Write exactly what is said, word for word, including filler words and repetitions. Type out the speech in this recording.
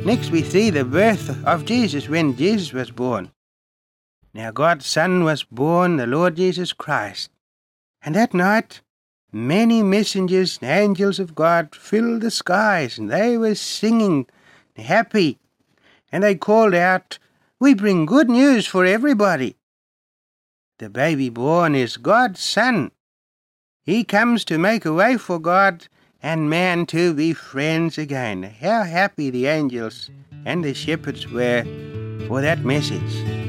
Next we see the birth of Jesus when Jesus was born. Now God's Son was born, the Lord Jesus Christ. And that night many messengers and angels of God filled the skies, and they were singing, happy. And they called out, "We bring good news for everybody. The baby born is God's Son. He comes to make a way for God and man to be friends again." How happy the angels and the shepherds were for that message.